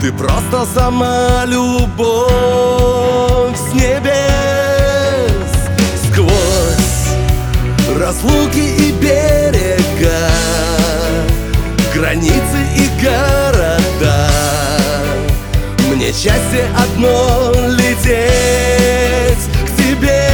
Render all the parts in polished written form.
Ты просто сама любовь с небес. Сквозь разлуки и берега, границы и города, мне счастье одно — лететь к тебе.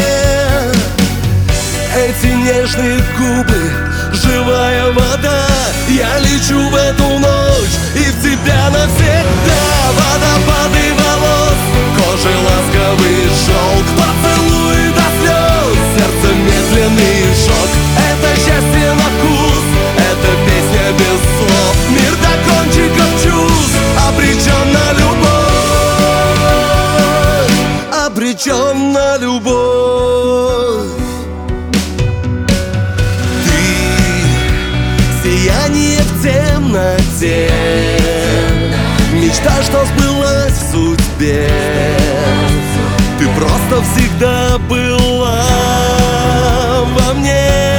Эти нежные губы, живая вода, я лечу в эту ночь и в тебя навсегда. Водопады волос, кожи ласковый шелк, поцелуй до слез, сердце медленный шок. Это счастье на вкус, это песня без слов, мир до кончиков чувств обречен на любовь, обречен на любовь. Сияние в темноте, мечта, что сбылась в судьбе. Ты просто всегда была во мне.